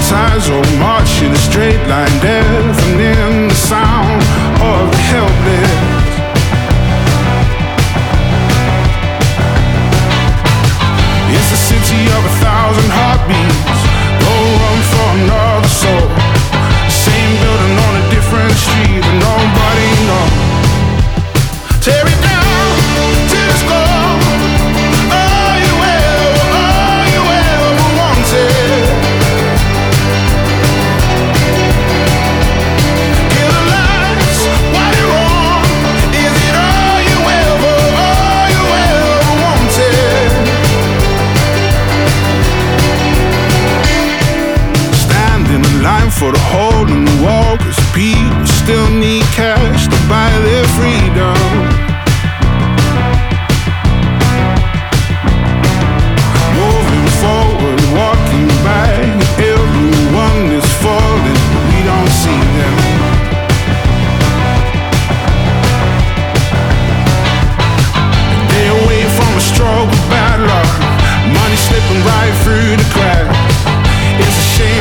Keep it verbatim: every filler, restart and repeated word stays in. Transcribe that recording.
ties all march in a straight line, deafening the sound of the helpless. It's a city of a thousand heartbeats. Go run for another soul. Same building on a different street, but nobody knows. Tear it down till it's gone. All you ever, all you ever wanted. Kill the lights while you're on. Is it all you ever, all you ever wanted? Stand in the line for the hole in the wall, 'cause people still need cash to buy their freedom. Moving forward, walking back, everyone is falling, we don't see them. They away from a stroke of bad luck, money slipping right through the cracks. It's a shame